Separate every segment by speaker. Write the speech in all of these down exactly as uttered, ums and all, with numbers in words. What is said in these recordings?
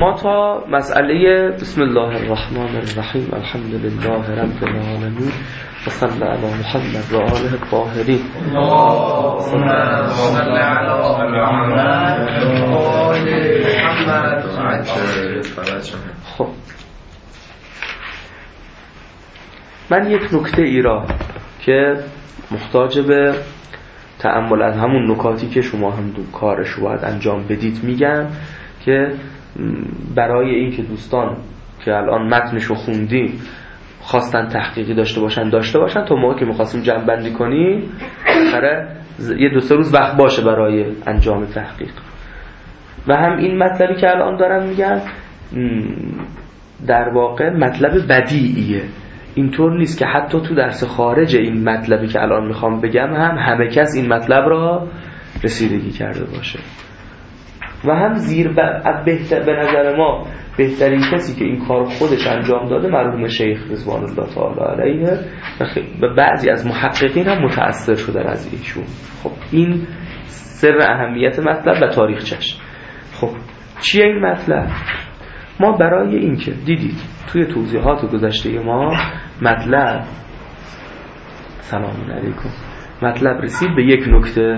Speaker 1: ما تا مسئله بسم الله الرحمن الرحیم الحمد لله رب العالمین و صلی علی محمد و آله الطاهرین
Speaker 2: اللهم صل علی محمد و آل محمد.
Speaker 1: خب من یک نکته ای را که محتاج به تأمل از همون نکاتی که شما هم دو کارش رو باید انجام بدید میگم که برای این که دوستان که الان متنش رو خوندیم خواستن تحقیقی داشته باشن داشته باشن تا موقع که میخواستیم جمع بندی کنیم برای یه دو سه روز وقت باشه برای انجام تحقیق. و هم این مطلبی که الان دارم میگم در واقع مطلب بدیعیه، اینطور نیست که حتی تو درس خارج این مطلبی که الان میخوام بگم هم همه کس این مطلب را رسیدگی کرده باشه. و هم زیر بهتر به نظر ما بهترین کسی که این کار خودش انجام داده مرحوم شیخ رضوان الله تعالی علیه و بعضی از محققین هم متأثر شدن از ایشون. خب این سر اهمیت مطلب و تاریخچش. خب چیه این مطلب؟ ما برای این که دیدید توی توضیحات گذشته ما مطلب سلام علیکم مطلب رسید به یک نکته،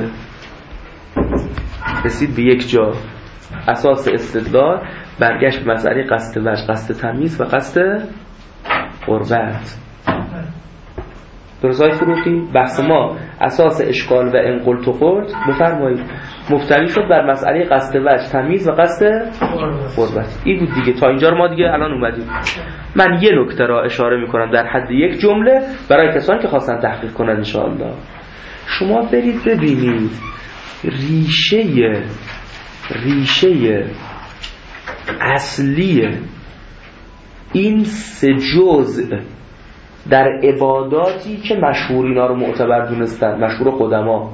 Speaker 1: رسید به یک جا، اساس استدلال برگشت به مسئله قصد وجه، قصد تمیز و قصد قربت. درست های فروغی بحث ما اساس اشکال و انقل تو خورد بفرمایید مبتنی شد بر مسئله قصد وجه، تمیز و قصد قربت. این بود دیگه. تا اینجا رو ما دیگه الان اومدیم. من یه نکته را اشاره میکنم در حد یک جمله برای کسانی که خواستن تحقیق کنن ان شاء الله. شما برید ببینید ریشه ریشه اصلی این سه جزء در عباداتی که مشهور اینا رو معتبر دونستن، مشهور قدما،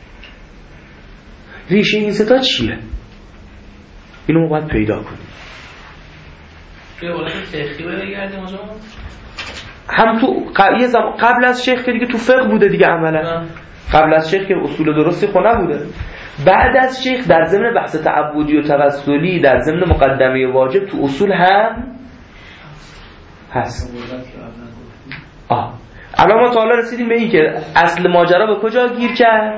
Speaker 1: ریشه این سه تا چیه؟ اینو ما باید پیدا کنیم. هم تو یه زمان قبل از شیخ که دیگه تو فقه بوده دیگه عملا، قبل از شیخ که اصول درستی خونه بوده، بعد از شیخ در ضمن بحث تعبدی و توسلی در ضمن مقدمه واجب تو اصول هم هست. آه الان ما تا حالا رسیدیم به این که اصل ماجرا به کجا گیر کرد؟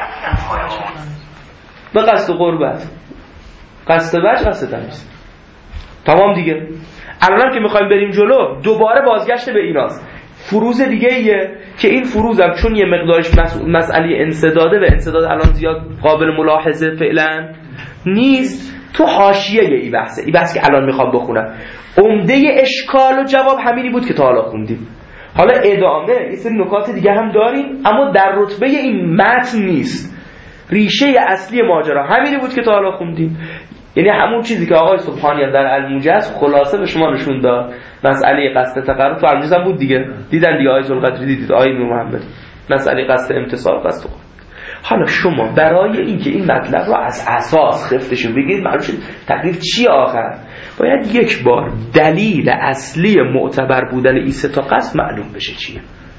Speaker 1: به قصد قربت، قصد وجه، قصد تمیز. تمام دیگه. الان که میخوایم بریم جلو دوباره بازگشت به ایناست. فروز دیگه ایه که این فروزم چون یه مقدارش مسئله انسداده و انسداد الان زیاد قابل ملاحظه فعلا نیست، تو حاشیه ای بحثه. این بحث که الان میخوام بخونم عمده اشکال و جواب همینی بود که تا حالا خوندیم. حالا ادامه یه سری نکات دیگه هم داریم اما در رتبه این متن نیست. ریشه اصلی ماجرا همینی بود که تا حالا خوندیم، یعنی همون چیزی که آقای سبحانی در الموجز خلاصه به شما نشون داد. مسئله قصد تقرب تو الموجز هم بود دیگه، دیدن دیگه آقای ذوالقدری، دیدید آقای محمد، مسئله قصد امتصال، قصد قرب. حالا شما برای اینکه این مطلب رو از اساس خفتشو بگید معلوم شد تقریب چی آخر باید یک بار دلیل اصلی معتبر بودن این سه تا قصد معلوم بشه چیه.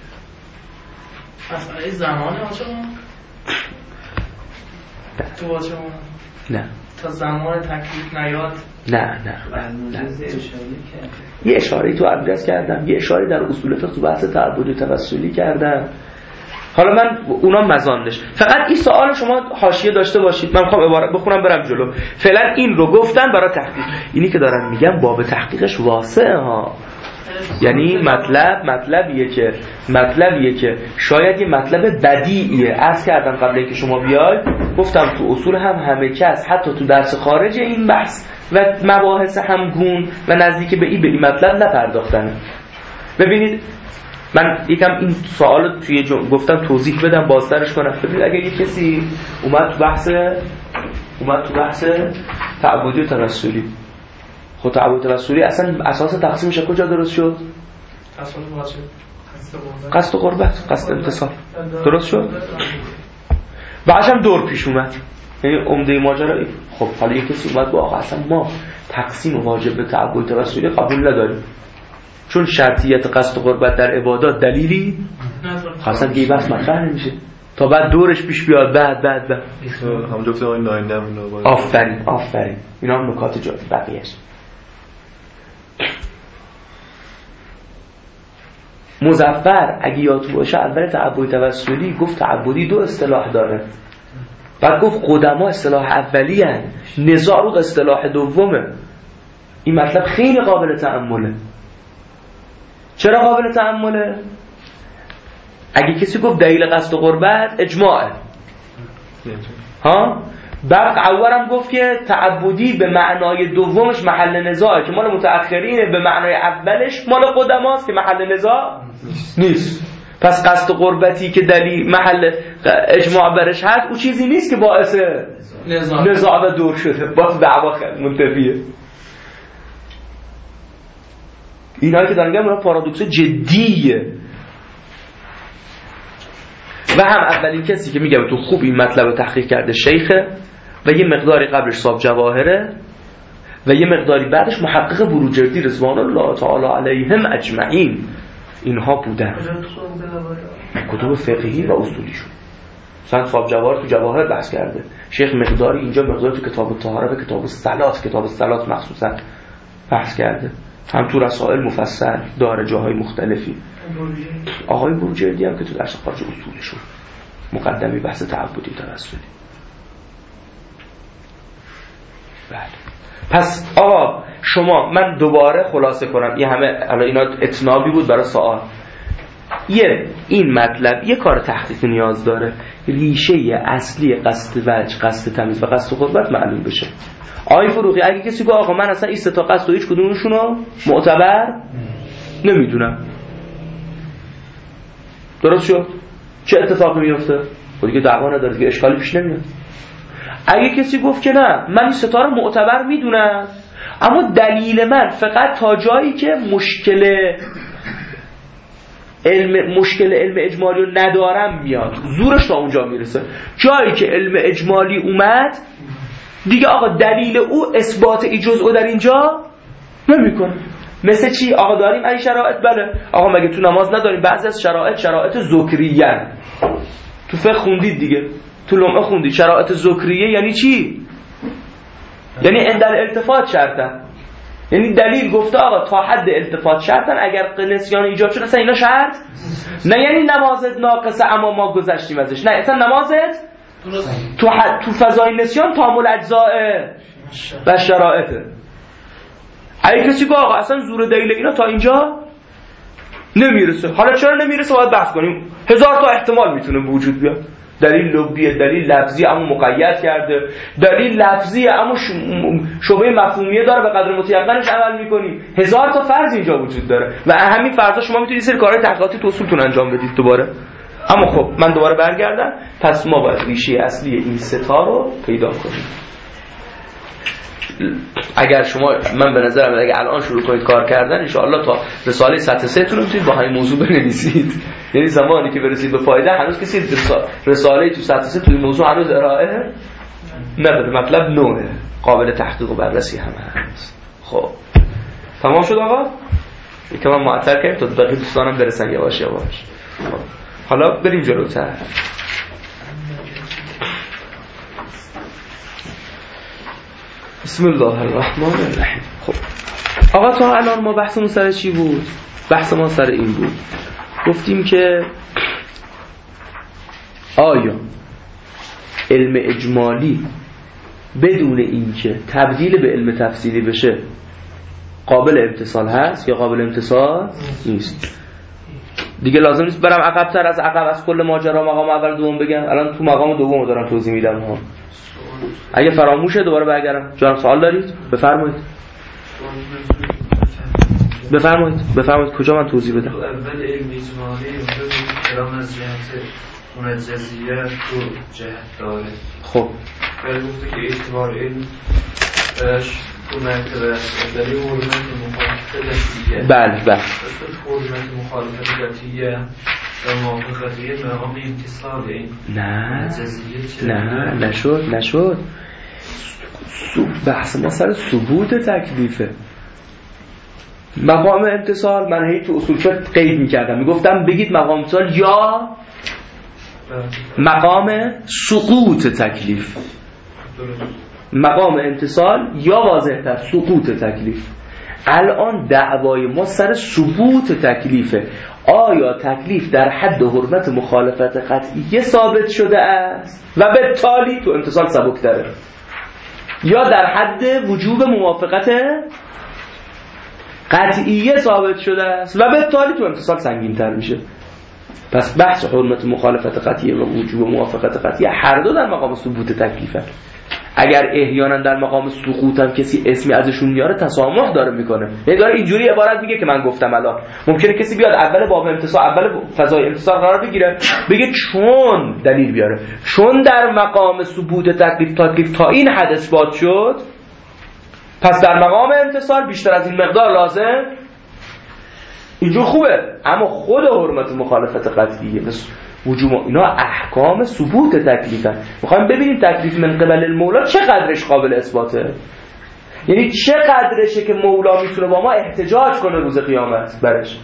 Speaker 2: مسئله زمانه آشما تو آشما
Speaker 1: نه
Speaker 2: تا زمان تکلیف نیاد
Speaker 1: نه نه, نه. یه اشاره تو ابرز کردم، یه اشاره در اصول فقه تو بحث تعبدی توسلی کردم. حالا من اونا مزاندش فقط این سوال شما حاشیه داشته باشید، من میخوام عبارت بخونم برم جلو. فعلا این رو گفتن برای تحقیق. اینی که دارم میگم باب تحقیقش واسعه ها، یعنی مطلب مطلبیه که مطلبیه که شاید یه مطلب بدیعیه. عرض کردم قبل اینکه شما بیاید گفتم تو اصول هم همه کس حتی تو درس خارج این بحث و مباحث همگون و نزدیک به این به این مطلب نپرداختن. ببینید من یکم این سوال توی گفتم توضیح بدم بازترش کنم. ببینید اگه یک کسی اومد تو بحث اومد تو بحث تعبدی و توسلی، خود تعبد توسلی اصلا اساس تقسیمش کجا درست شد؟ قصد و قربت، قصد امتصال درست شد. بعدش هم دور پیش اومد، یعنی عمده ماجرا. خب حالا یک کسی اومد با آقا اصلا ما تقسیم واجب به تعبد توسلی قبول نداریم چون شرطیت قصد و قربت در عبادات دلیلی اصلا دیگه بحث مطرح نمیشه تا بعد دورش پیش بیاد. بعد بعد بعد
Speaker 3: هم دکتر آقای ناینده
Speaker 1: آفرین آفرین اینا هم نکات جالب بقیه‌اش. مظفر اگه یادتون باشه اول تعبدی توسلی گفت تعبدی دو اصطلاح داره، بعد گفت قدما اصطلاح اولی هن، نزاع رو اصطلاح دومه. این مطلب خیلی قابل تأمله. چرا قابل تأمله؟ اگه کسی گفت دلیل قصد و قربت اجماعه ها، بعد اولم گفت که تعبدی به معنای دومش محل نزاعه که مال متأخرینه، به معنای اولش مال قدماست که محل نزاع نیست. پس قصد و قربتی که دلیل محل اجماع برش هست او چیزی نیست که باعث نزاع, نزاع و دور شده، باز دعوا منتفیه. اینا که دارن میگن پارادوکس جدیه. و هم اولین کسی که میگه تو خوب این مطلب رو تحقیق کرده شیخه و یه مقداری قبلش صاحب جواهره و یه مقداری بعدش محقق بروجردی رضوان الله تعالی علیهم اجمعین. اینها بودن کتب فقهی و اصولیشون. مثلا صاحب جواهر تو جواهر بحث کرده، شیخ مقداری اینجا مقداری تو کتاب الطهاره و کتاب الصلات، کتاب الصلات مخصوصا بحث کرده، هم تو رسائل مفصل داره جاهای مختلفی. آقای بروجردی هم که تو درس خارج اصولشون مقدمی بحث تعبدی توسلی. بله. پس آقا شما من دوباره خلاصه کنم، یه همه الان اینا اتنابی بود برای سوال. یه این مطلب یه کار تحقیق نیاز داره، ریشه اصلی قصد وجه، قصد تمیز و قصد قربت معلوم بشه. آقای فروغی اگه کسی گفت آقا من اصلا این سه تا قصد و هیچ کدومشون رو معتبر نمیدونم، درست شد؟ چه اتفاقی میفته؟ خب دیگه دعوا نداره، دیگه اشکالی پیش نمیاد. اگه کسی گفت که نه من این سه تا رو معتبر میدونم اما دلیل من فقط تا جایی که مشکل علم مشکل علم اجمالی رو ندارم میاد، زورش تا اونجا میرسه. جایی که علم اجمالی اومد دیگه آقا دلیل او اثبات ای جزء در اینجا نمیکنه. مثل چی؟ آقا داریم این شرایط، بله آقا مگه تو نماز نداریم بعضی از شرایط شرایط ذکریه، تو فقه خوندید دیگه، تو لمعه خوندید شرایط ذکریه یعنی چی؟ یعنی عند الالتفات شرطن، یعنی دلیل گفته آقا تا حد التفات شرطن، اگر نسیان ایجاد شد اصلا اینا شرط نه، یعنی نمازت ناقصه اما ما گذشتیم ازش، نه اصلا نمازت تو حد تو فضای نسیان تامل اجزاء و شرایطه. اگه کسی گفت آقا اصلا زور دلیل اینا تا اینجا نمیرسه، حالا چرا نمیرسه باید بحث کنیم. هزار تا احتمال میتونه وجود بیاد، دلیل لغویه، دلیل لفظی اما مقید کرده، دلیل لفظیه اما شبهه مفهومیه داره به قدر متیقنش عمل میکنی. هزار تا فرض اینجا وجود داره و همین فرضا شما میتونید سری کارهای تحقیقاتی تو اصولتون انجام بدید دوباره. اما خب من دوباره برگردم، پس ما باید ریشه اصلی این ستا رو پیدا کنیم. اگر شما من به نظرم اگه الان شروع کنید کار کردن ان شاء الله تا رساله سطح سه تون میتونید با همین موضوع بنویسید. یعنی زمانی که برسید به فایده هنوز کسی رساله تو سطح سه توی موضوع هنوز ارائه نداره، مطلب نوعه قابل تحقیق و بررسی هم هست. خب تمام شد آقا؟ یکم من معطل کردیم تا بقیه دوستانم برسن یواش یواش. خب حالا بریم جلوتر. بسم الله الرحمن الرحیم. خب آقا تا الان ما بحثمون سر چی بود؟ بحث ما سر این بود، گفتیم که آیا علم اجمالی بدون اینکه تبدیل به علم تفصیلی بشه قابل امتصال هست یا قابل امتصال نیست؟ دیگه لازم نیست برم عقب تر از عقب از کل ماجرا مقام اول دوم بگم، الان تو مقام دوم دارم توضیح میدم ها. اگه فراموشه دوباره برگردم. جان سوال دارید؟ بفرمایید. بفرمایید بفرمایید کجا من توضیح بدم؟
Speaker 2: اول علم اجمالی اونجا کلام از جهت منجزیه تو جهت داره.
Speaker 1: خب
Speaker 2: ولی گفته که اعتبار علم درش تو مرتبه است، دلیل حرمت مخالفت ذاتیه.
Speaker 1: بله بله.
Speaker 2: حرمت مخالفت ذاتیه و موافقتیه مقام امتصال این.
Speaker 1: نه نه نشد نشد. بحث ما سر ثبوت تکلیفه. مقام امتصال من هی تو اصول شد قید میکردم، میگفتم بگید مقام امتصال یا مقام سقوط تکلیف. مقام امتصال یا واضح تر سقوط تکلیف. الان دعوای ما سر ثبوت تکلیفه. آیا تکلیف در حد حرمت مخالفت قطعیه ثابت شده است و به تالی تو امتصال سبکتره، یا در حد وجوب موافقت قطعیه ثابت شده است و به تالی تو امتصال سنگین تر میشه. پس بحث حرمت مخالفت قطعیه و وجوب موافقت قطعیه هر دو در مقام ثبوت تکلیفه. اگر احیانا در مقام سقوط هم کسی اسمی ازشون میاره تسامح داره میکنه، یعنی داره اینجوری عبارت میگه که من گفتم الان ممکنه کسی بیاد اول باب امتصال، اول فضای امتصال قرار بگیره بگه چون دلیل بیاره، چون در مقام ثبوت تکلیف تکلیف تا این حد اثبات شد پس در مقام امتصال بیشتر از این مقدار لازم. اینجور خوبه، اما خود حرمت مخالفت قطعیه وجوب اینا احکام ثبوت تکلیفن. میخوایم ببینیم تکلیف من قبل المولا چقدرش قابل اثباته، یعنی چقدرشه که مولا میتونه با ما احتجاج کنه روز قیامت برش.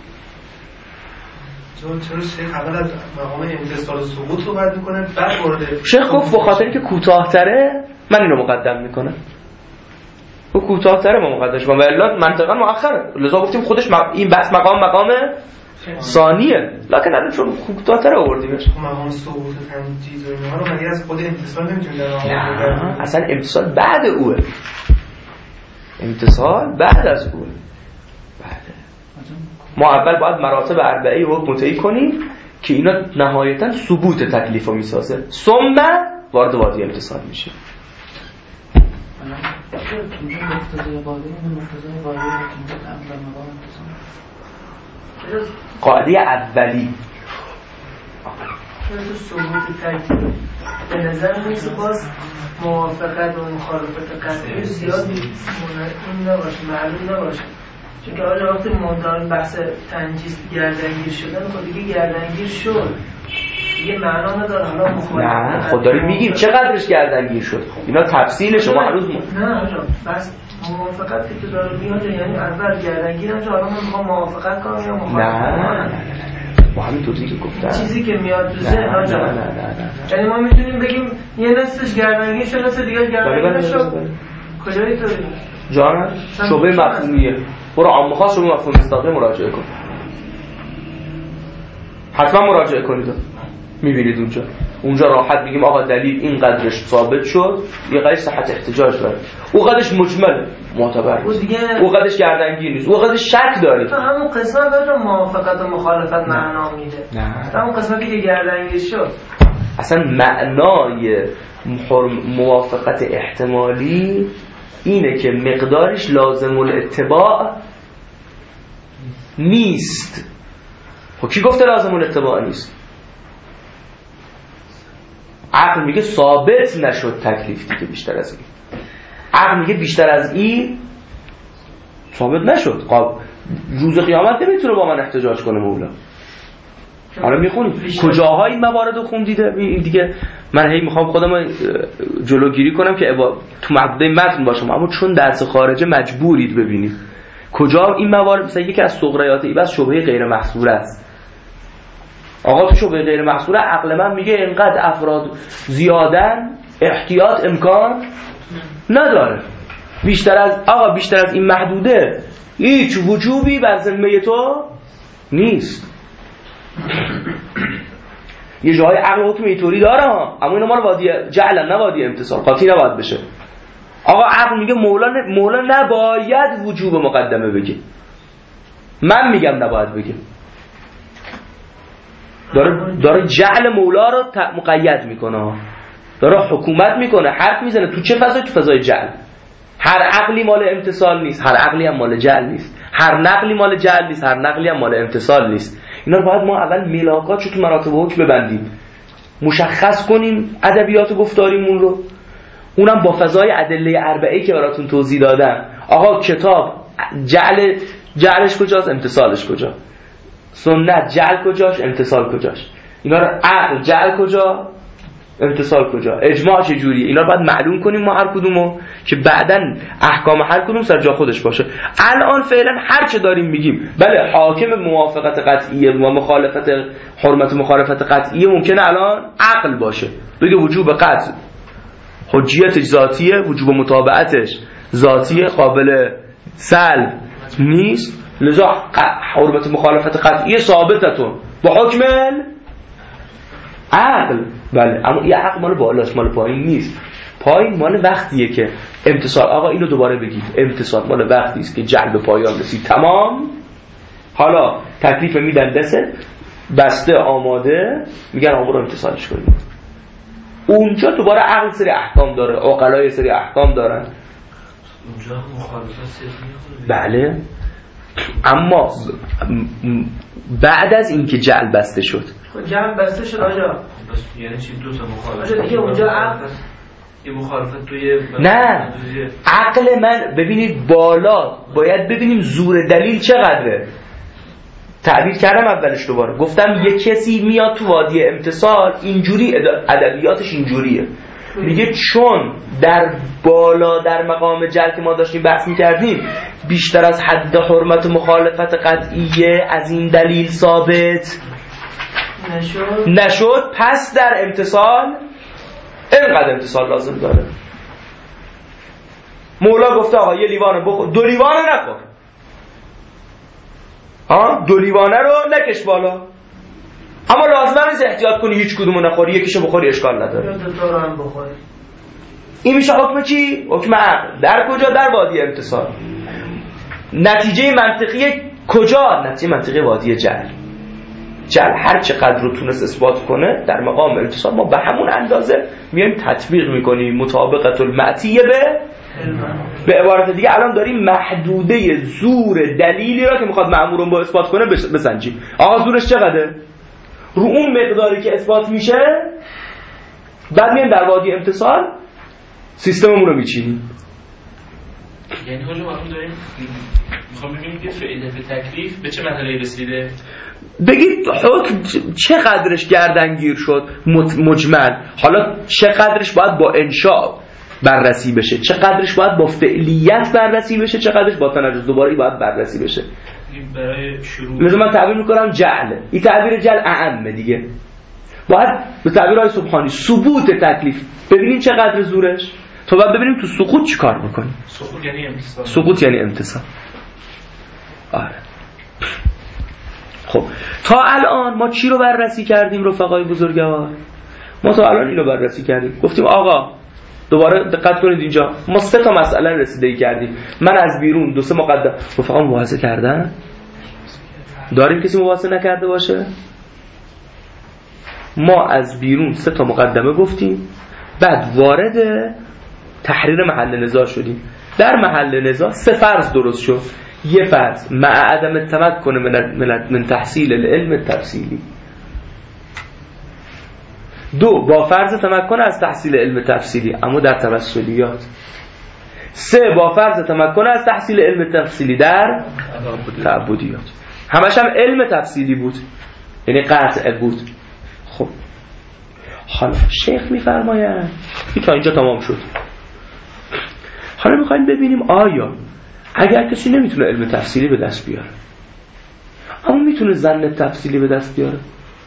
Speaker 3: چون چرا شیخ اول از مقام امتصال و ثبوت صحبت میکنه بعد وارد
Speaker 1: شیخ گفت به خاطر اینکه کوتاه‌تره من اینو مقدم میکنم، او کوتاه‌تره ما مقدمش کنم و الا منطقا مؤخره، لذا گفتیم خودش مق... این بحث مقام مقام ثانیه، لکن الان چون کوتاه‌تر آوردیمش.
Speaker 3: مقام ثبوت تنجیز و اینها رو مگه از خود امتصال نمیتونیم در
Speaker 1: نه اصلا امتصال بعد اوه، امتصال بعد از اوه. بعد ما اول باید مراتب اربعه رو مطیع کنیم که اینا نهایتا ثبوت تکلیف رو میسازه، ثم وارد وادی امتصال میشه. قاعده اولی
Speaker 4: تو ثبوت تکلیف به نظر میسه باز موافقت و مخالفت قطعی زیاد اون نباشه، معلوم نباشه، چون که آره وقتی مدام بحث تنجیز گردنگیر شدن خود دیگه گردنگیر شد دیگه معنا نداره. حالا مخالفت
Speaker 1: نه خود داریم میگیم چقدرش گردنگیر شد، اینا تفصیل شما هنوز
Speaker 4: نه نه بس موافقت که تو داره میاد یعنی اول گردنگیر هم حالا من میخوام موافقت کنم یا مخالفت کنم.
Speaker 1: با همین توضیحی که گفتم
Speaker 4: چیزی که میاد تو ذهن
Speaker 1: نه نه نه
Speaker 4: یعنی ما میتونیم بگیم یه نصفش گردنگیر شد نصف دیگه گردنگیر نشد. کجایی طوری؟
Speaker 1: جان شعبه مفهومیه، برو عام خاص شعبه مفهوم مستقیم مراجعه کن، حتما مراجعه کنید میبینید اونجا اونجا راحت میگیم آقا دلیل این قدرش ثابت شد، یه قدرش صحت احتجاج داره، او قدرش مجمل معتبر نیست، او قدرش گردنگیر نیست، او قدرش شک داره.
Speaker 4: تو همون قسمت داره موافقت و مخالفت معنا میده،
Speaker 1: نه
Speaker 4: همون قسمتی که گردنگیر شد
Speaker 1: اصلا معنای موافقت احتمالی اینه که مقدارش لازم الاتباع نیست. خب کی گفته لازم الاتباع نیست؟ عقل میگه ثابت نشد تکلیف دیگه بیشتر از این، عقل میگه بیشتر از این ثابت نشد. خب روز قیامت نمیتونه با من احتجاج کنه مولا. حالا میخونیم کجاهای این موارد رو خوندیده این دیگه، من هی میخوام خودم جلوگیری کنم که تو مبدأ متن باشم، اما چون درس خارجه مجبورید ببینید کجا این موارد. مثلا یکی از صغریات ایبس شبهه غیر محصوره است. آقا تو شبهه غیر محصوره عقل من میگه اینقدر افراد زیادن احتیاط امکان نداره، بیشتر از آقا بیشتر از این محدوده هیچ وجوبی بر ذمه تو نیست. یه جای عقل حکم اینطوری داره ها، اما اینا ما رو وادی جعل نه وادی امتصال قاطی نباید بشه. آقا عقل میگه مولا مولا نباید وجوب مقدمه بگه، من میگم نباید بگه، داره داره جعل مولا رو مقید میکنه، داره حکومت میکنه، حرف میزنه تو چه فضایی؟ تو فضای جعل. هر عقلی مال امتصال نیست، هر عقلی هم مال جعل نیست، هر نقلی مال جعل نیست، هر نقلی هم مال امتصال نیست. اینا رو باید ما اول ملاکات رو تو مراتب حکم ببندیم، مشخص کنیم ادبیات و گفتاریمون رو، اونم با فضای ادله اربعه‌ای که براتون توضیح دادم. آقا کتاب جعل جعلش کجاست، امتصالش کجا، سنت جعل کجاش، امتصال کجاش، اینا رو عقل جعل کجا، امتصال کجا، اجماع چه جوریه، اینا رو باید معلوم کنیم ما هر کدومو که بعداً احکام هر کدوم سر جا خودش باشه. الان فعلا هر چه داریم میگیم بله حاکم موافقت قطعیه و مخالفت حرمت مخالفت قطعیه ممکنه الان عقل باشه، بگه وجوب قطع حجیتش ذاتیه، وجوب متابعتش ذاتیه، قابل سلب نیست، لذا حرمت مخالفت قطعی ثابتتون با حکم عقل. بله اما یه عقل مال بالاست، مال پایین نیست. پایین مال وقتیه که امتصال، آقا اینو دوباره بگید، امتصال مال وقتی است که جعل به پایان رسید تمام، حالا تکلیف میدن دسته بسته آماده، میگن آقا رو امتصالش کنید. اونجا دوباره عقل سری احکام داره، عقلای سری احکام دارن.
Speaker 2: اونجا مخالفت سیاسی میخوره.
Speaker 1: بله اما بعد از اینکه جعل بسته شد،
Speaker 4: جعل بسته شد آجا
Speaker 2: بس یعنی چی؟ دو تا مخالفت
Speaker 4: آجا دیگه اونجا عقل
Speaker 2: یه مخالفت توی
Speaker 1: نه عقل من ببینید بالا باید ببینیم زور دلیل چقدره. تعبیر کردم اولش دوباره گفتم یه کسی میاد تو وادی امتصال اینجوری ادبیاتش اینجوریه، میگه چون در بالا در مقام جعل که ما داشتیم بحث میکردیم بیشتر از حد حرمت مخالفت قطعیه از این دلیل ثابت
Speaker 4: نشد
Speaker 1: نشد پس در امتصال اینقدر امتصال لازم داره. مولا گفته آقا یه لیوان بخور، دو لیوانه نخور، ها دو لیوانه رو نکش بالا، اما لازم نیست احتیاط کنی هیچ کدومو نخوری، یکیشو بخوری اشکال نداره.
Speaker 4: دو تا رو هم بخوری.
Speaker 1: این میشه حکم چی؟ حکم عقل. در کجا؟ در وادی امتصال. نتیجه منطقی کجا؟ نتیجه منطقی وادی جعل. جعل هر چقدر رو تونست اثبات کنه در مقام امتصال ما به همون اندازه میایم تطبیق میکنیم مطابقت المعتیه به به عبارت دیگه الان داریم محدوده زور دلیلی را که میخواد مأمورون با اثبات کنه بسنجیم. آقا زورش چقدره؟ رو اون مقداری که اثبات میشه بعد میایم در وادی امتصال سیستممون رو میچینیم.
Speaker 5: یعنی حالا ما هم داریم میخوام ببینیم که فعل به تکلیف به چه مرحله رسیده.
Speaker 1: بگید حکم چقدرش گردنگیر شد مجمل، حالا چقدرش باید با انشاء بررسی بشه، چقدرش باید با فعلیت بررسی بشه، چقدرش با تنجز دوباره باید بررسی بشه.
Speaker 5: برای شروع
Speaker 1: مثلا من تعبیر میکنم جعل، این تعبیر جعل اعمه دیگه، باید به تعبیرهای سبحانی ثبوت تکلیف ببینیم چقدر زورش تا بعد ببینیم تو سقوط چی کار بکنیم.
Speaker 5: سقوط یعنی امتصال.
Speaker 1: سقوط یعنی امتصال. آره. خب تا الان ما چی رو بررسی کردیم رفقای بزرگوار؟ ما تا الان اینو بررسی کردیم، گفتیم آقا دوباره دقت کنید اینجا ما سه تا مسئله رسیدگی کردیم. من از بیرون دو سه مقدم رفقا مباحثه کردن، داریم کسی مباحثه نکرده باشه؟ ما از بیرون سه تا مقدمه گفتیم، بعد وارد تحریر محل نزاع شدیم. در محل نزاع سه فرض درست شد. یه فرض مع عدم تمکن من من تحصیل العلم التفصیلی، دو با فرض تمکن از تحصیل علم تفصیلی اما در توسلیات، سه با فرض تمکن از تحصیل علم تفصیلی در تعبدیات. همش هم علم تفصیلی بود یعنی قطع بود. خب حالا شیخ میفرماید این تا اینجا تمام شد. حالا میخوایم ببینیم آیا اگر کسی نمیتونه علم تفصیلی به دست بیاره اما میتونه ظن تفصیلی به دست بیاره،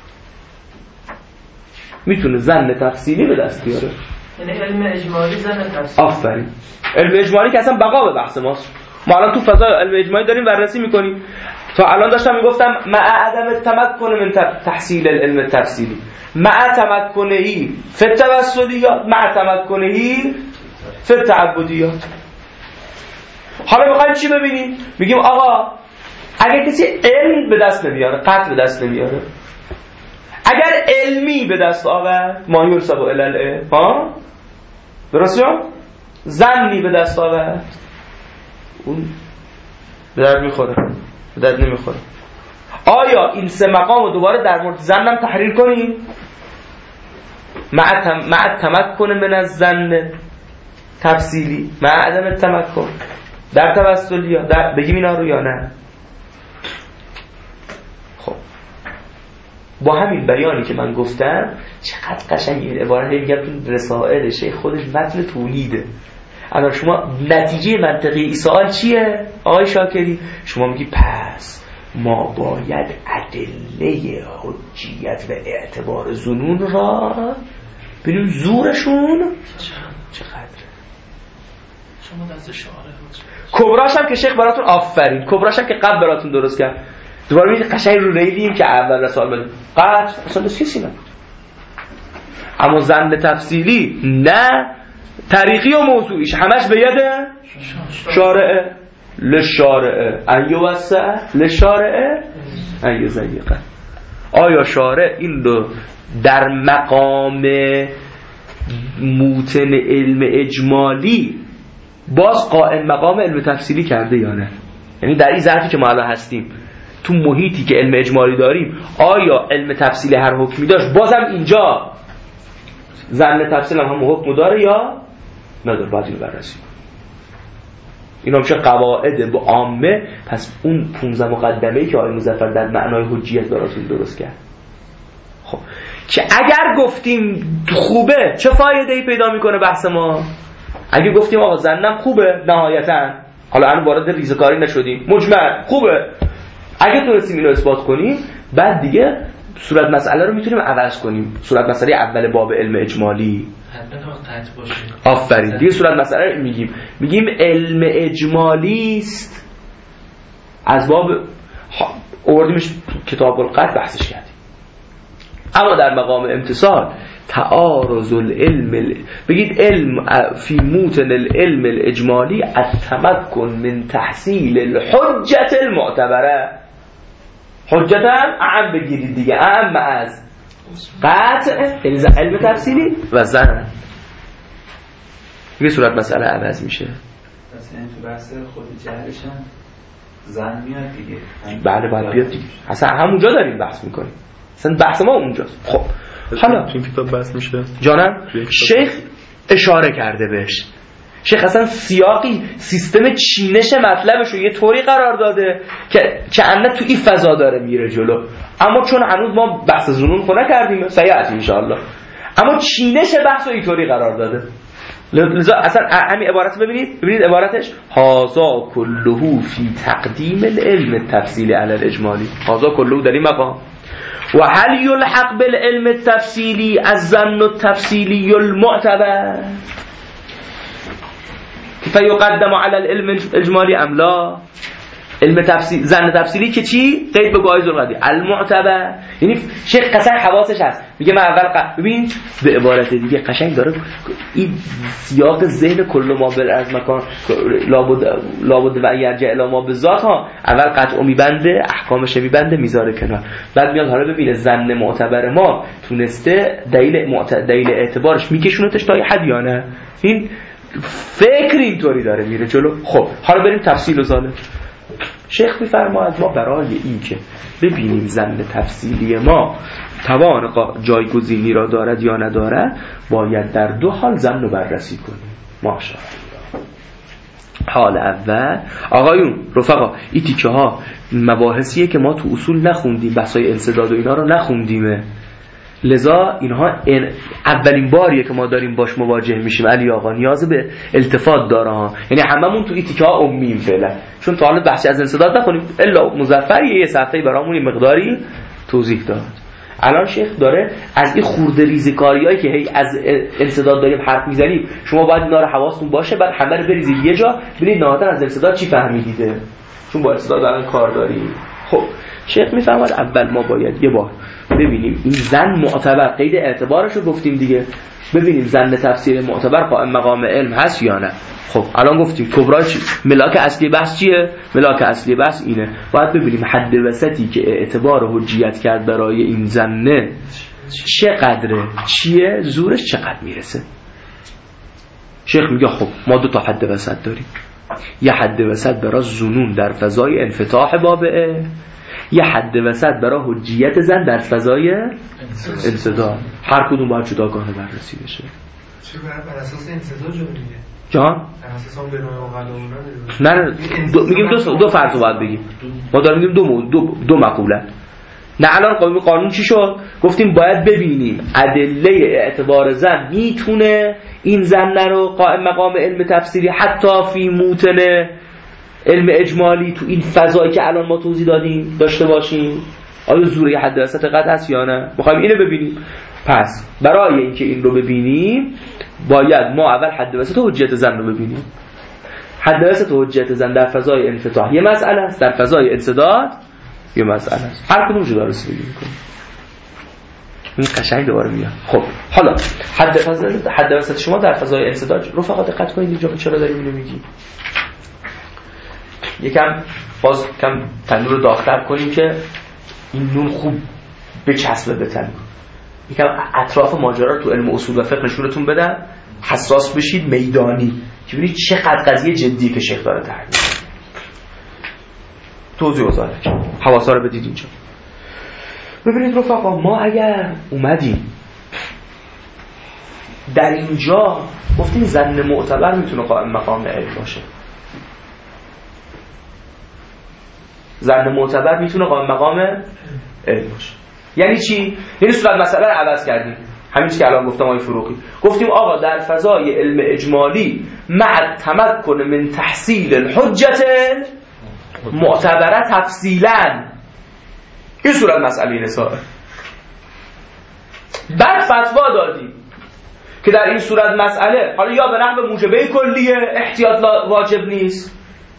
Speaker 1: میتونه ظن تفصیلی به دست بیاره،
Speaker 4: یعنی علم اجمالی ظن تفصیلی.
Speaker 1: آفرین. علم اجمالی که اصلا بقا به بحث ماست. ما الان تو فضای علم اجمالی داریم بررسی میکنیم. تا الان داشتم میگفتم مع عدم تمکن من تحصیل العلم التفصیلی، مع تمکنهی فی التوسلیات، مع تمکنهی فی التعبدیات. حالا میخوایم چی ببینیم؟ میگیم آقا اگر کسی علم به دست نمیاره، قطع به دست نمیاره، اگر علمی به دست آورد ما یرسب الالعه، ها درسته؟ ظنی به دست آورد اون به درد میخوره، به درد نمیخوره. آیا این سه مقام رو دوباره در مورد ظنم تحریر کنیم؟ مع تم... مع تمکن من از ظن تفصیلی، مع عدم تمکن در توسلی ها در... بگیم اینا رو یا نه؟ خب با همین بیانی که من گفتم چقدر قشنگ این عبارت میگم تو رسائل شیخ خودش متن تولیده. الان شما نتیجه منطقی این سوال چیه آقای شاکری؟ شما میگی پس ما باید ادله حجیت و اعتبار ظنون را ببینیم زورشون چقدره.
Speaker 5: شما دست شعاره
Speaker 1: کبراش هم که شیخ براتون آفرین، کبراش هم که قبل براتون درست کرد. دوباره میگه قشنگ رو ریلیم که اول رسال بدیم قطع اصلا دست کسی نبود. اما زن تفصیلی نه، طریقی و موضوعیش همش به ید شارعه. لشارعه ان یوسع لشارعه ان یضیق. آیا شارع این رو در مقام موتن علم اجمالی باز قائم مقام علم تفصیلی کرده یا نه؟ یعنی در این ظرفی که ما الان هستیم تو محیطی که علم اجمالی داریم آیا علم تفصیلی هر حکمی داشت بازم اینجا زن تفصیل هم هم حکم داره یا نداره؟ باید اینو بررسی کنیم. اینا میشه قواعد با عامه. پس اون پونزده مقدمه‌ای که آقای مظفر در معنای حجیت براتون درست کرد، خب که اگر گفتیم خوبه چه فایده‌ای پیدا میکنه بحث ما؟ اگه گفتیم آقا زنم خوبه نهایتاً، حالا الان وارد ریزکاری نشدیم، مجمل خوبه، اگه تونستیم اینو اثبات کنیم بعد دیگه صورت مسئله رو میتونیم عوض کنیم. صورت مسئله اول باب علم اجمالی
Speaker 5: حتما قطع باشه.
Speaker 1: آفرین. دیگه صورت مسئله رو میگیم میگیم علم اجمالی است، از باب آوردیمش کتاب القطع بحثش کردیم. اما در مقام امتصال تعارض العلم، بگید علم فی موتن العلم الاجمالی التمکن من تحصیل الحجت المعتبره. حجت هم اعم بگیرید دیگه، اعم از قطع علم تفصیلی و زن. یه صورت مسئله عوض میشه.
Speaker 6: مثلا تو بحث خود جهلش هم زن میاد دیگه.
Speaker 1: بله باید بیاد دیگه. اصلا همونجا داریم بحث میکنیم. اصلا بحث ما اونجاست. خب حالا
Speaker 7: تو این کتاب بحث میشه
Speaker 1: جانم شیخ اشاره کرده بهش. شیخ اصلا سیاقی سیستم چینش مطلبش رو یه طوری قرار داده که که انه تو این فضا داره میره جلو. اما چون هنوز ما بحث ظنون خونه کردیم سیعت انشاءالله، اما چینش بحث رو این طوری قرار داده. لذا اصلا همین عبارت ببینید ببینید عبارتش هازا کلهو فی تقدیم العلم التفصیلی علی الاجمالی. هازا کلهو در این مقام. و هل یلحق بالعلم التفصیلی الظن التفصیلی المعتبر فیقدم علی العلم الاجمالی ام لا؟ علم تفصیل زن تفصیلی که چی؟ قید به گایز القدی المعتبر. یعنی شیخ قشنگ حواسش هست میگه من اول ق... ببین به عبارت دیگه قشنگ داره این سیاق ذهن کل ما بر از مکان لابد لابد و یرجع الی ما بذات ها. اول قطع میبنده احکامش میبنده میذاره کنار، بعد میاد حالا ببینه زن معتبر ما تونسته دلیل معت... دلیل اعتبارش میکشونتش تا حد یا نه. این فکر اینطوری داره میره جلو. خب حالا بریم تفصیل و ظالم. شیخ میفرماید ما برای این که ببینیم زن تفصیلی ما توان جایگزینی را دارد یا ندارد باید در دو حال زن رو بررسی کنیم. ماشاءالله. حال اول آقایون رفقا این تیکه ها مباحثیه که ما تو اصول نخوندیم، بحثای انسداد و اینا رو نخوندیمه، لذا اینها اولین باریه که ما داریم باش مواجه میشیم. علی آقا نیاز به التفات داره ها، یعنی هممون تو این تیکه ها امیم فعلا، چون تا حالا بحثی از انسداد نخونیم الا مظفر یه صفحه برامون مقداری توضیح داد. الان شیخ داره از این خورده ریزکاریایی که هی از انسداد داریم حرف میزنیم شما باید اینا رو حواستون باشه، بعد همه رو بریزید یه جا ببینید نهایتا از انسداد چی فهمیدیده، چون با انسداد الان کار داریم. خب شیخ میفهمد اول ما باید یه بار ببینیم این زن معتبر، قید اعتبارش رو گفتیم دیگه، ببینیم زن تفسیر معتبر قائم مقام علم هست یا نه. خب الان گفتیم کبرا چی؟ ملاک اصلی بحث چیه؟ ملاک اصلی بحث اینه. باید ببینیم حد وسطی که اعتبار و حجیت کرد برای این زنه چقدره، چیه، زورش چقدر میرسه. شیخ میگه خب ما دو تا حد وسط داریم، یه حد وسط برای ظنون در فضای انفتاح بابه، یه حد وسط برای حجیت زن در فضای انسداد. هر کدوم باید جداگانه بررسی بشه.
Speaker 3: چرا بر اساس انسداد جوری میگه؟
Speaker 1: جان؟
Speaker 3: بر اساس اون بنای اوغل
Speaker 1: نه دو میگیم دو دو فرض باید بگیم. ما داریم میگیم دو دو دو مقوله. نه الان قانون قانون چی شد؟ گفتیم باید ببینیم ادله اعتبار زن میتونه این زن رو قائم مقام علم تفسیری حتی فی موتن علم اجمالی تو این فضایی که الان ما توضیح دادیم داشته باشیم. آیا زوره حد وسط قطع هست یا نه؟ میخوایم اینو ببینیم. پس برای اینکه این رو ببینیم باید ما اول حد وسط حجیت زن رو ببینیم. حد وسط حجت زن در فضای انفتاح یه مسئله است، در فضای انسداد یه مسئله است. هر کدوم جدا رسیدگی میکنه. این قشنگ دوباره میاد. خب حالا حد فضای حد وسط شما در فضای انسداد، رفقا دقت کنید اینجا چرا داریم اینو میگیم. یکم باز کم تنور رو داغ‌تر کنیم که این نون خوب بچسبه به تنور. یکم اطراف ماجرا رو تو علم اصول و فقه نشونتون بدم، حساس بشید میدانی که ببینید چقدر قضیه جدی که شیخ داره تحلیل. توضیح وزاره حواسا رو بدید اینجا. ببینید رفقا ما اگر اومدیم در اینجا گفتیم ظن معتبر میتونه قائم مقام علم باشه. ظن معتبر میتونه قائم مقام علم باشه. یعنی چی؟ یعنی صورت مسئله رو عوض کردیم. همین چیزی که الان گفتم آقای فروغی. گفتیم آقا در فضای علم اجمالی مع تمکن من تحصیل الحجت معتبره تفصیلا، این صورت مسئله نسائه. بعد فتوا دادیم که در این صورت مسئله حالا یا به نحو موجبه کلیه احتیاط واجب نیست،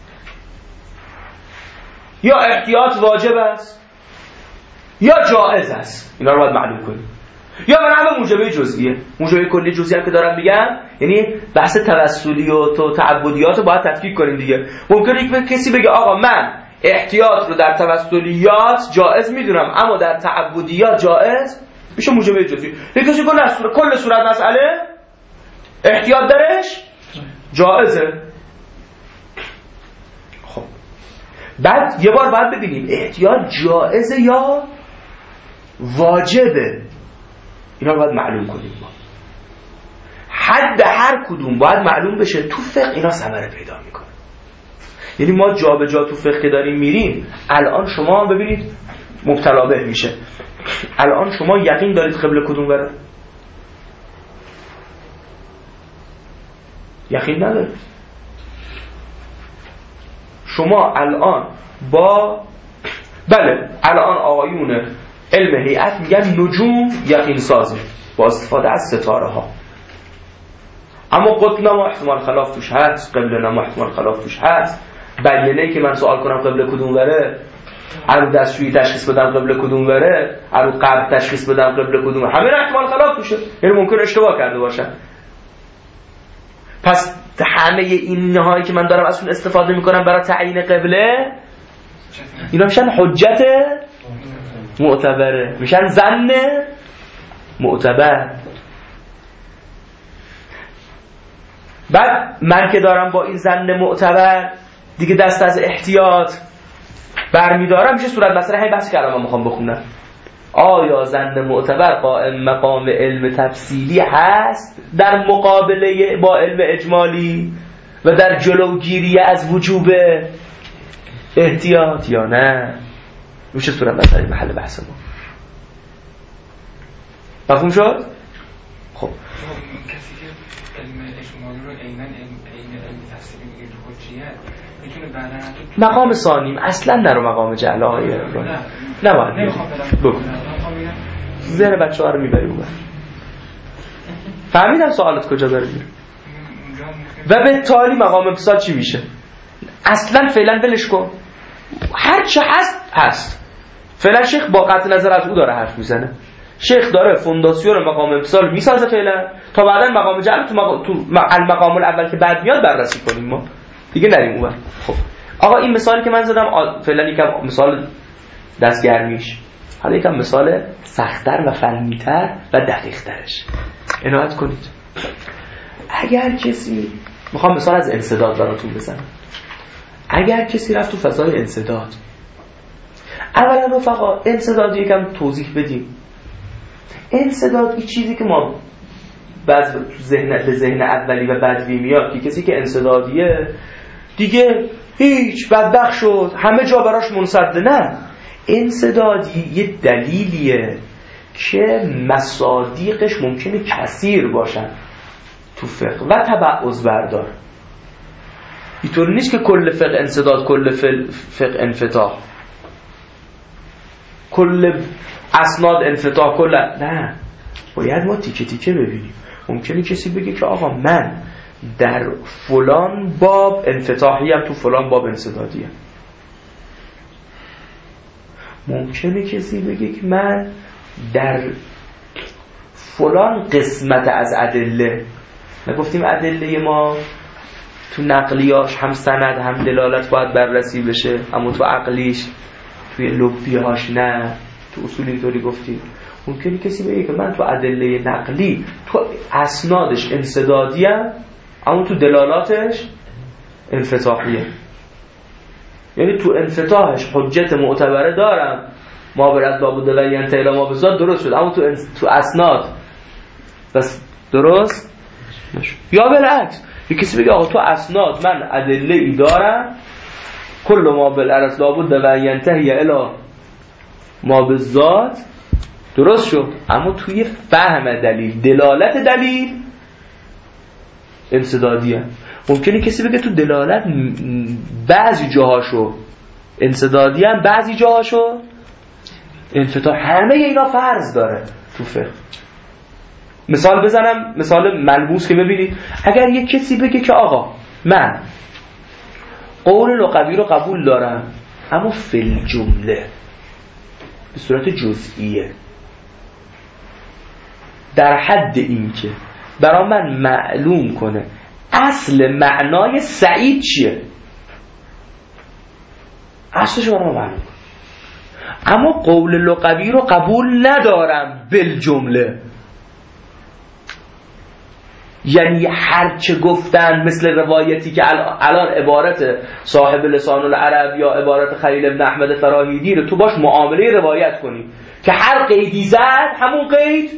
Speaker 1: یا احتیاط واجب است، یا جائز است. اینا رو باید معلوم کنیم. یا به نحو موجبه جزئیه. موجبه کلی جزئی هم که دارم میگم یعنی بحث توسلی و تو تعبدیات رو باید تفکیک کنیم دیگه. ممکنه یک کسی بگه آقا من احتیاط رو در توسلیات جائز میدونم اما در تعبدیات جائز میشه موجبه جزئی. یک کسی کل صورت کل صورت مسئله احتیاط درش جائزه. خب بعد یه بار باید ببینیم احتیاط جائزه یا واجبه. اینا رو باید معلوم کنیم. ما حد هر کدوم باید معلوم بشه. تو فقه اینا ثمره پیدا میکنه. یعنی ما جا به جا تو فقه که داریم میریم، الان شما ببینید مبتلا به میشه. الان شما یقین دارید قبله کدوم بره؟ یقین ندارید. شما الان با بله الان آقایون علم هیئت میگن نجوم یقین سازه با استفاده از ستاره ها، اما قطب نما احتمال خلاف توش هست، قبله نما احتمال خلاف توش هست. بیانه که من سوال کنم قبله کدوم بره، ارو دستشویی تشخیص بدم قبله کدوم بره، ارو قبل تشخیص بدم قبله کدوم، همه احتمال خلاف توشه. یعنی ممکن اشتباه کرده باشن. پس همه این هایی که من دارم از اون استفاده میکنم برای تعیین قبله، اینا میشن حجت معتبره، میشن ظن معتبر. بعد من که دارم با این ظن معتبر دیگه دست از احتیاط برمیدارم، میشه صورت مسئله همین بحثی که الان من میخوام بخونم. آیا ظن معتبر قائم مقام علم تفصیلی هست در مقابله با علم اجمالی و در جلوگیری از وجوب احتیاط یا نه؟ میشه صورت مسئله محل بحث ما. مفهوم شد؟ خب
Speaker 7: کسی که علم اجمالی رو عیناً عین علم تفصیلی میگه حجیت میتونه بعداً
Speaker 1: مقام ثانیم اصلا نرو مقام جهل های نه نباید
Speaker 7: نمیخوام
Speaker 1: بگو زیر بچه ها رو میبری بگو. فهمیدم سوالت کجا داره میره و به تالی مقام انفصال چی میشه. اصلا فعلا ولش کن، هر چه هست هست. فعلا شیخ با قطع نظر از او داره حرف میزنه. شیخ داره فونداسیون مقام انفصال میسازه فعلا تا بعدا مقام جهل تو مقام تو المقام الاول که بعد میاد بررسی کنیم. ما دیگه نریم اون. خب آقا این مثالی که من زدم فعلا یکم مثال دستگرمیش، حالا یکم مثال سخت‌تر و فنی‌تر و دقیق‌ترش عنایت کنید. اگر کسی، میخوام مثال از انسداد براتون بزنم. اگر کسی رفت تو فضای انسداد، اولا رفقا انسداد یکم توضیح بدیم. انسداد این چیزی که ما بعض تو ذهن به ذهن اولی و بدوی میاد که کسی که انسدادیه دیگه هیچ بدبخت شد، همه جا براش منسد. نه، انسدادی یه دلیلیه که مصادیقش ممکنه کثیر باشن تو فقه و تبعض بردار. اینطور نیست که کل فقه انسداد، کل فقه انفتاح، کل اسناد انفتاح، کل نه. باید ما تیکه تیکه ببینیم. ممکنه کسی بگه که آقا من در فلان باب انفتاحی هم تو فلان باب انسدادی هم. ممکنه کسی بگه که من در فلان قسمت از ادله، نگفتیم ادله ما تو نقلیاش هم سند هم دلالت باید بررسی بشه، اما تو عقلیش توی لبیهاش نه، تو اصول اینطوری گفتیم. ممکنه کسی بگه که من تو ادله نقلی تو اسنادش انسدادی ام اما تو دلالاتش انفتاحیه، یعنی تو انفتاحش حجت معتبره دارم، ما برد بابو دلای انتهی ما بزاد درست شد، اما تو تو اسناد بس درست نشد. یا بالعکس یه کسی بگه آقا تو اسناد من ادله ای دارم کل ما بالعرض لابد و ینتهی الی ما بالذات درست شد، اما توی فهم دلیل دلالت دلیل انسدادیه. ممکنه کسی بگه تو دلالت بعضی جاهاشو انسدادی هم بعضی جاهاشو انفتاح، همه اینا فرض داره تو فقه. مثال بزنم، مثال ملموس که ببینید، اگر یک کسی بگه که آقا من قول لغوی رو قبول دارم اما فی الجمله به صورت جزئیه، در حد این که برای من معلوم کنه اصل معنای سعید چیه، اصلش برای من معلوم کنه، اما قول لغوی رو قبول ندارم بالجمله، یعنی هر چه گفتن مثل روایتی که الان عبارت صاحب لسان العرب یا عبارت خلیل ابن احمد فراهیدی رو تو باش معامله روایت کنی که هر قیدی زد همون قید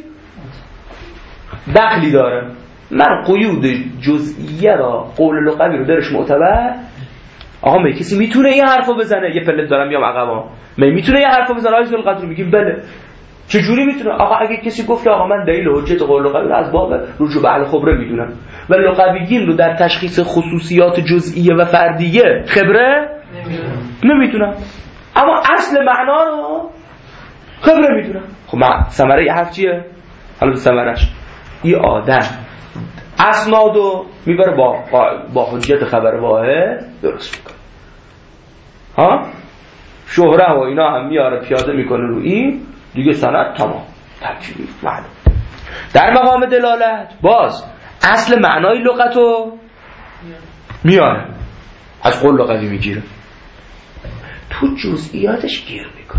Speaker 1: دخلی داره، من قیود جزئیه را قول لغوی رو درش معتبر. آقا می کسی میتونه این حرفو بزنه، یه پلت دارم میام عقبا، می میتونه این حرفو بزنه آیه ذوالقدر رو میگیم بله. چجوری میتونه؟ آقا اگه کسی گفت آقا من دلیل حجت قول لغوی رو از باب رجوع به اهل خبره میدونم و لغویین رو در تشخیص خصوصیات جزئیه و فردیه خبره نمیدونم، اما اصل معنا رو خبره میدونم. خب من ثمره حرف چیه؟ حالا به ثمرش این آدم اسنادو میبره با با حجت خبر واحد درست میکنه، ها شهره و اینا هم میاره پیاده میکنه رو این دیگه سند تمام تکلیف معلوم. در مقام دلالت باز اصل معنای لغتو میاره از قول لغوی میگیره، تو جزئیاتش گیر میکنه.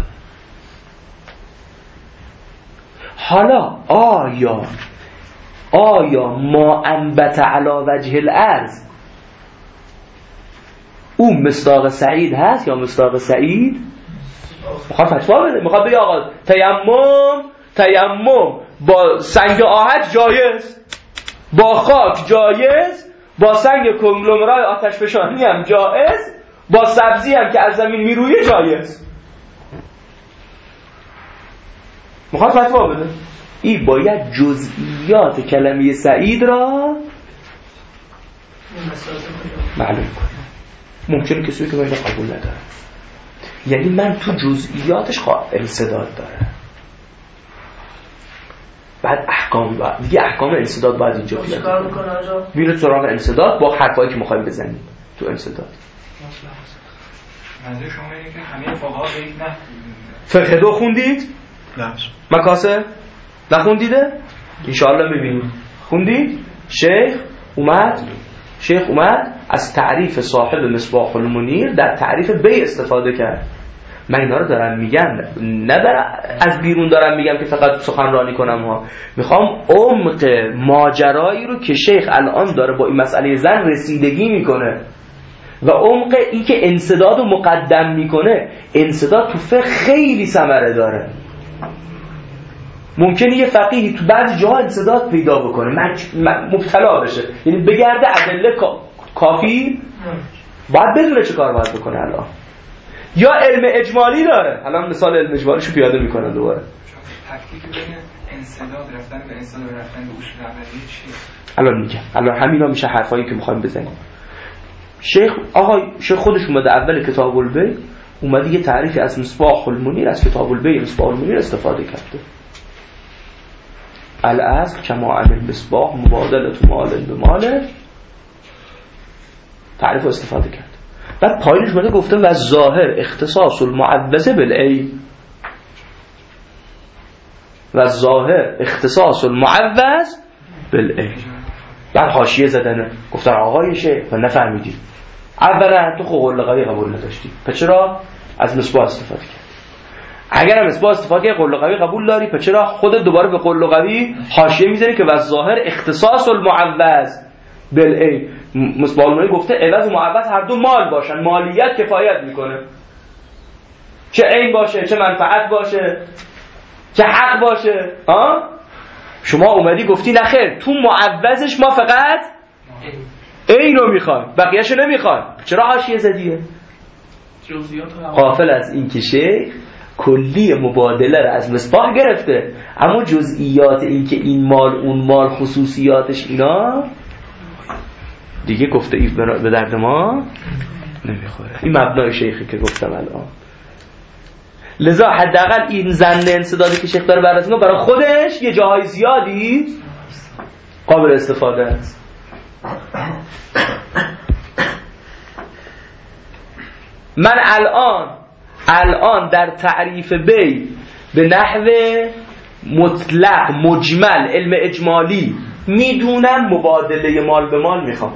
Speaker 1: حالا آیا آیا ما انبت علی وجه الارض اون مصداق سعید هست یا مصداق سعید؟ میخواد فتوا بده، میخواد بگه آقا تیمم تیمم با سنگ آهن جایز، با خاک جایز، با سنگ کنگلومرات آتش فشانی هم جایز، با سبزی هم که از زمین میرویه جایز. میخواد فتوا بده. این باید جزئیات کلمه سعید را معلوم کنه. ممکنه کسی که من قبول نداره، یعنی من تو جزئیاتش خواه انسداد داره، بعد احکام باید دیگه احکام انسداد باید اینجا بیاد میره سراغ انسداد با حرفایی که میخوایم بزنیم تو انسداد.
Speaker 7: منظور شما اینه که همه فقها به یک نه
Speaker 1: فقه دو خوندید؟
Speaker 8: نه.
Speaker 1: مکاسه نخوندیده؟ انشاءالله میبینید. خوندید؟ شیخ اومد شیخ اومد از تعریف صاحب مصباح المنیر در تعریف بی استفاده کرد. من اینا رو دارم میگم، نه از بیرون دارم میگم که فقط سخنرانی کنم ها، میخوام عمق ماجرایی رو که شیخ الان داره با این مسئله زن رسیدگی میکنه و عمق این که انسداد رو مقدم میکنه. انسداد تو فقه خیلی ثمره داره. ممکنه یه فقیهی تو بعضی جاها انسداد پیدا بکنه، مبتلا بشه، یعنی بگرده ادله کافی باید بدونه چه کار باید بکنه الان. یا علم اجمالی داره، الان مثال علم اجمالیشو پیاده میکنه دوباره.
Speaker 7: تفکیک بین انسداد رفتن به انسداد و رفتن به اصول عملی چیه؟
Speaker 1: الان میگم، الان همینا میشه حرفایی که میخوایم بزنیم. شیخ آقا شیخ خودش اومده اول کتاب البیع اومده یه تعریفی از مصباح المنیر از کتاب البیع مصباح المنیر استفاده کرده. الاصل کما ان المصباح مبادله مال به مال تعریف رو استفاده کرد. بعد پایینش اومده گفته و ظاهر اختصاص المعوض بالعین، و ظاهر اختصاص المعوض بالعین. بعد حاشیه زدنه گفتن آقای شیخ و نفهمیدی، اولا تو خب قول قوی قبول نداشتی، پس چرا از مصباح استفاده کرد؟ اگر هم مصباح استفاده کرد قول قوی قبول داری، پس چرا خودت دوباره به قول قوی حاشیه میذاری که و ظاهر اختصاص المعوض بالعین؟ مصباح المانی گفته عوض و معوض هر دو مال باشن، مالیت کفایت میکنه، چه عین باشه چه منفعت باشه چه حق باشه. ها شما اومدی گفتی نه خیر، تو معوضش ما فقط عین رو میخوایم بقیه‌شو نمیخوایم، چرا حاشیه زدیه؟ غافل از این که شیخ کلی مبادله رو از مصباح گرفته، اما جزئیات این که این مال اون مال خصوصیاتش اینا دیگه گفته ای به درد ما نمیخوره. این مبنای شیخی که گفتم الان. لذا حداقل این ظن انسدادی که شیخ داره بررسی می‌کنه برای خودش یه جاهای زیادی قابل استفاده است. من الان الان در تعریف بی به نحو مطلق مجمل علم اجمالی میدونم مبادله مال به مال میخوام،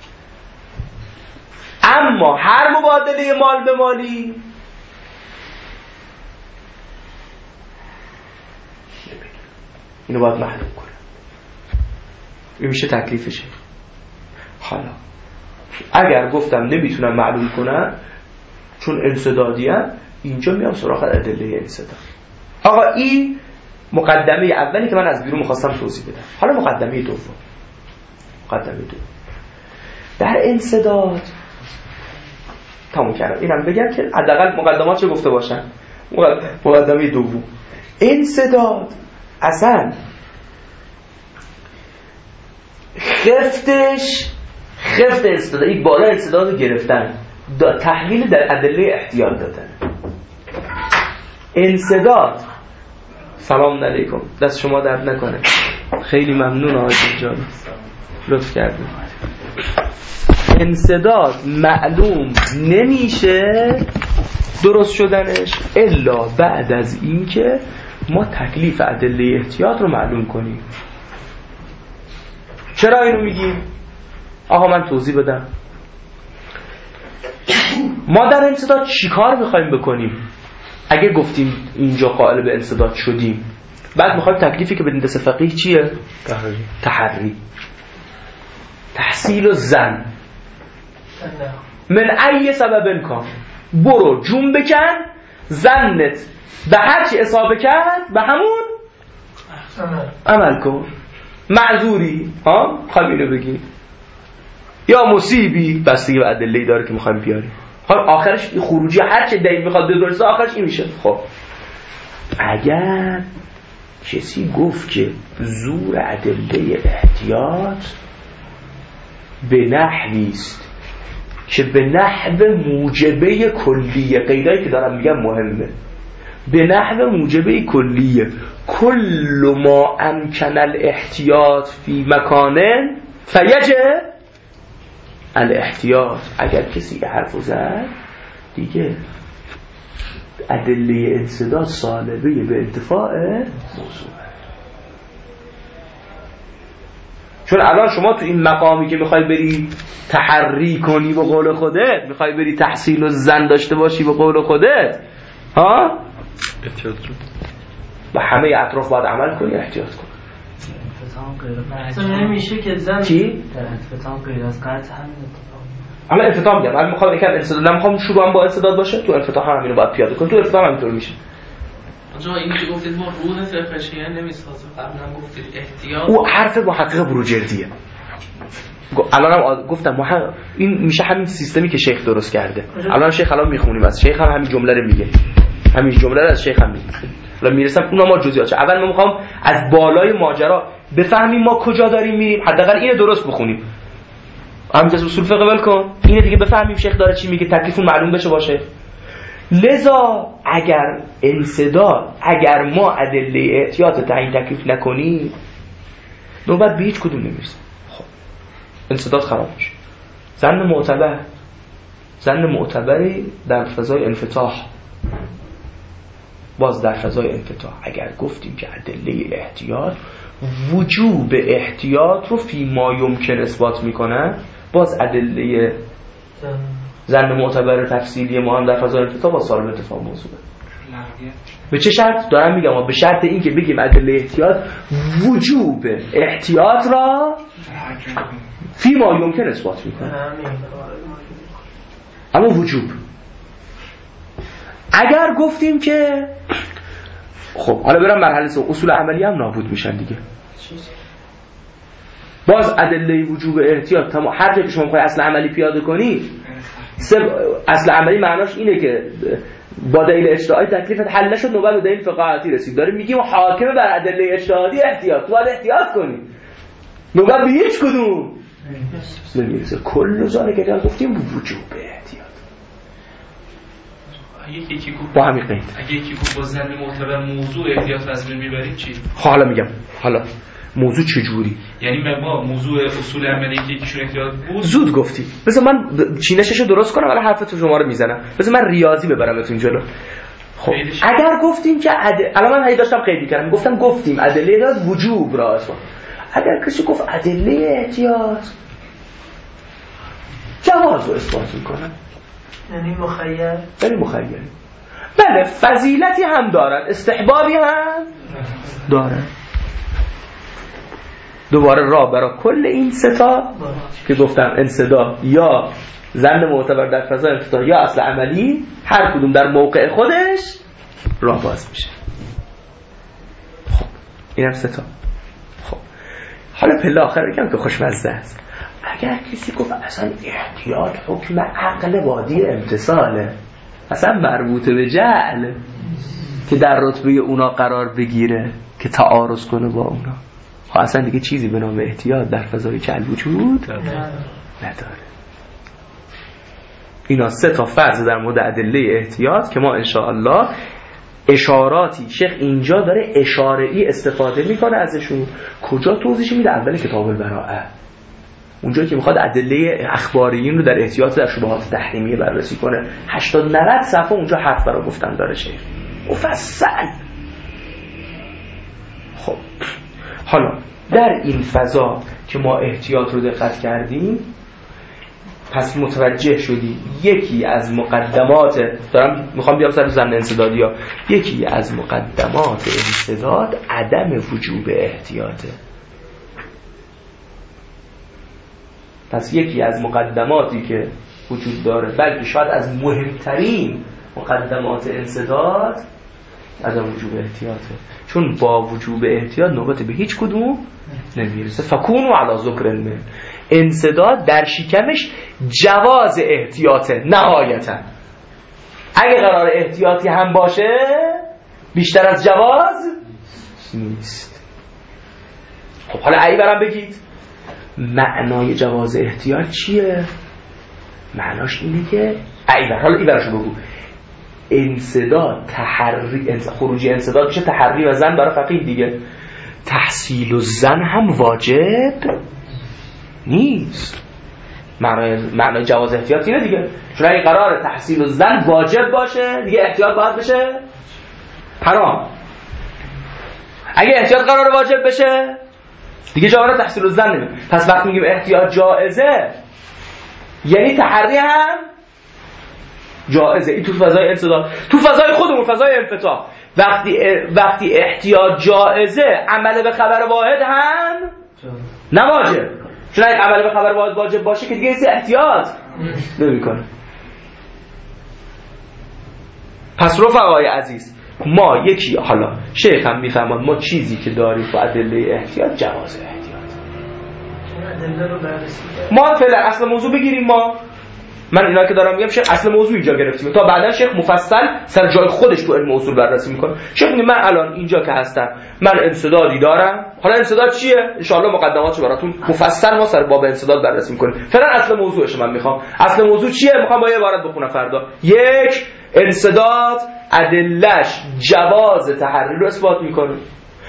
Speaker 1: اما هر مبادله مال به مالی اینو باید معلوم کنم. این میشه تکلیفشه. حالا اگر گفتم نمیتونم معلوم کنم چون انسدادیم، اینجا میام سراغ ادله انسداد. آقا این مقدمه اولی که من از بیرون میخواستم توضیح بدم. حالا مقدمه دوم. مقدمه دوم در انسداد تموم کردم. اینم بگم که حداقل مقدمات چه گفته باشن. مقدمه دوم انسداد اصلا خفتش خفت انسداد، این بالا انسداد رو گرفتن، تحویل در ادله احتیاط دادن. انسداد سلام علیکم، دست شما درد نکنه، خیلی ممنون آقای جان لطف کردید. انسداد معلوم نمیشه درست شدنش الا بعد از این که ما تکلیف ادله احتیاط رو معلوم کنیم. چرا اینو میگیم؟ آقا من توضیح بدم. ما در انسداد چی کار میخوایم بکنیم؟ اگه گفتیم اینجا قائل به انسداد شدیم، بعد میخوایم تکلیفی که بدیم دست فقیه چیه؟ تحری. تحری تحصیل و زن من ای سبب کن، برو جون بکن زنت به هر چی اصابه کرد به همون عمل کن. معذوری ها خواهیم اینو بگیم یا مصیبی، بستگی به ادله‌ای داره که میخوایم بیاریم. حالا آخرش خروجی هر چه دلیل میخواد بدرسه آخرش این میشه. خب اگر کسی گفت که زور ادله احتیاط به نحویست که به نحو موجبه کلیه، قیدایی که دارم میگم مهمه، به نحو موجبه کلیه کل ما امکن الاحتیاط فی مکانه فیجه الاحتیاط. اگر کسی حرف زد دیگه ادله انسداد سالبه به انتفاع موضوع. چون الان شما تو این مقامی که میخوای بری تحری کنی به قول خودت، میخوای بری تحصیل و زن داشته باشی به قول خودت، ها با همه اطراف باید عمل کنی، احتیاط کن.
Speaker 4: اصلا نمیشه که زن
Speaker 1: چی؟
Speaker 4: در انفتام غیر از قطع همین اتفاق.
Speaker 1: حالا انفتاح میگم، من میخوام یکم انسداد، نمیخوام شروع هم با انسداد باشه، تو انفتاح هم اینو باید پیاده کنی، تو انفتاح هم اینطور میشه.
Speaker 5: آنجا این که گفتید ما روح فقهشیه نمیسازه، قبلا گفتید احتیاط،
Speaker 1: او حرف محقق بروجردیه. الانم گفتم محقق این میشه همین سیستمی که شیخ درست کرده. الان شیخ الان میخونیم از شیخ هم همین جمله رو میگه، همین جمله رو از شیخ هم میگه. حالا میرسم اونها ما جزئیات. اول من میخوام از بالای ماجرا بفهمیم ما کجا داریم میریم، حداقل اینو درست بخونیم. همین از اصول فقه ول کن، اینو دیگه بفهمیم شیخ داره چی میگه، تکلیفون معلوم بشه باشه. لذا اگر انسداد، اگر ما ادله احتیاط تعیین تکلیف نکنیم، نوبت به هیچ کدوم نمیرسیم. خب انسداد خراب میشه. ظن معتبر، ظن معتبری در فضای انفتاح. باز در فضای انفتاح اگر گفتیم که ادله احتیاط وجوب احتیاط رو فی ما یمکن اثبات میکنه، باز ادله ظن معتبر تفصیلی ما هم در فضای انفتاح با سالم اتفاق موضوعه. به چه شرط؟ دارم میگم ما به شرط این که بگیم ادله احتیاط وجوب احتیاط را فی ما یمکن اثبات میکنه. اما وجوب اگر گفتیم که خب حالا برم مرحله سه، اصول عملی هم نابود میشن دیگه. باز ادله وجوب احتیاط تمام هر جایی که شما میخوای اصل عملی پیاده کنی، اصل عملی معناش اینه که با دلیل اجتهادی تکلیفت حل نشد، نوبت به دلیل فقاهتی رسید، داریم میگیم حاکم بر ادله اجتهادی احتیاط، تو باید احتیاط کنی، نوبت به هیچ کدوم نمیرسه. کل ذالک که گفتیم وجوب احتیاط
Speaker 5: اگه یکی گفت
Speaker 1: با همین قید،
Speaker 5: اگه یکی گفت با ظن معتبر موضوع احتیاط از بین میبریم چی؟
Speaker 1: حالا میگم حالا موضوع چجوری؟
Speaker 5: یعنی ما موضوع اصول عملی که یکیشون احتیاط بود
Speaker 1: زود گفتی. بذار من چینششو درست کنم ولی حرفتو شما رو میزنم. بذار من ریاضی ببرمتون جلو. خب اگر گفتیم که اد... الان من هی داشتم قید می‌کردم، گفتم گفتیم ادله داد وجوب را اثبات. اگر کسی گفت ادله احتیاط جواز رو اثبات میکنه،
Speaker 4: یعنی مخیر،
Speaker 1: یعنی مخیر. بله فضیلتی هم دارد، استحبابی هم دارد. دوباره راه برای کل این ستا که گفتم انصداق یا ظن معتبر در فضای انفتاح یا اصل عملی، هر کدوم در موقع خودش راه باز میشه. خب اینم ستا. خب حالا پله آخر بگم که خوشمزه است. اگر کسی گفت اصلا احتیاط حکم عقل وادی امتصاله، اصلا مربوطه به جعل که در رتبه اونا قرار بگیره که تعارض کنه با اونا، ها اصلا دیگه چیزی به نام احتیاط در فضای جعل وجود نداره. اینا سه تا فرض در مورد ادله احتیاط که ما انشاءالله اشاراتی شیخ اینجا داره اشاره‌ای استفاده میکنه ازشون. کجا توضیحش میده؟ اول کتاب البراءه، اونجایی که میخواد ادله اخباریین رو در احتیاط در شبهات تحریمیه بررسی کنه. هشتاد نود صفحه اونجا حرف برای گفتن داره شیخ مفصل. خب حالا در این فضا که ما احتیاط رو دقت کردیم، پس متوجه شدی یکی از مقدمات، دارم میخوام بیام سر ظن انسدادی ها، یکی از مقدمات انسداد عدم وجوب احتیاطه. پس یکی از مقدماتی که وجود داره، بلکه شاید از مهمترین مقدمات انسداد عدم وجوب احتیاطه، چون با وجوب احتیاط نوبت به هیچ کدوم نمیرسه. فکونوا علی ذکر المن، انسداد در شکمش جواز احتیاطه نهایتا. اگه قرار احتیاطی هم باشه بیشتر از جواز نیست. خب حالا ای برام بگید معنای جواز احتیاط چیه؟ معناش اینه که ای بر حالا ای براشو بگو. انسداد تحری، خروجی انسداد میشه تحری و زن برای فقیه دیگه. تحصیل و زن هم واجب نیست. معنای معنای جواز احتیاط اینه دیگه، چون اگه قرار تحصیل و زن واجب باشه دیگه احتیاط باید بشه حرام. اگه احتیاط قرار واجب بشه دیگه جواز تحصیل و زن نمیشه. پس وقتی میگیم احتیاط جائزه یعنی تحری هم جائزه. این تو فضای انسداد. تو فضای خودمون فضای انفتاح وقتی وقتی احتیاط جائزه، عمل به خبر واحد هم نواجب، چون اگه عمل به خبر واحد واجب باشه که دیگه این احتیاط نمیکنه. پس رفقای عزیز ما یکی، حالا شیخ هم میفهمد ما چیزی که داریم با ادله احتیاط جواز احتیاط. ما فعلا اصل موضوع بگیریم. ما من اینا که دارم میگم شیخ اصل موضوع اینجا گرفتیم تا بعدا شیخ مفصل سر جای خودش تو علم اصول بررسی میکنه. شیخ میگه من الان اینجا که هستم من انسدادی دارم. حالا انسداد چیه؟ ان شاء الله مقدماتشو براتون مفصل ما سر باب انسداد بررسی میکنیم. فعلا اصل موضوعش من میخوام. اصل موضوع چیه؟ میخوام با یه عبارت بخونم فردا. یک، انسداد ادله‌اش جواز تحری رو اثبات میکنه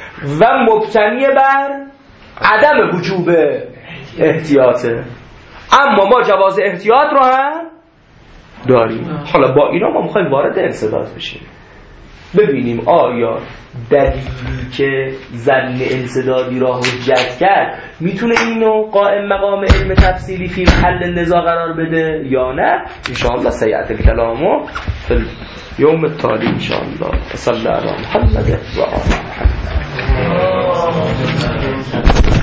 Speaker 1: و مبتنی بر عدم وجوب احتیاطه. اما ما جواز احتیاط رو هم داریم. حالا با اینا ما میخوایم وارد انسداد بشیم، ببینیم آیا دلیلی که ظن انسدادی را حجت کرد میتونه اینو قائم مقام علم تفصیلی فی محل نزاع قرار بده یا نه. انشاءالله سیعت الکلامو فی یوم التالی انشاءالله. صلی الله علی محمد و آل محمد.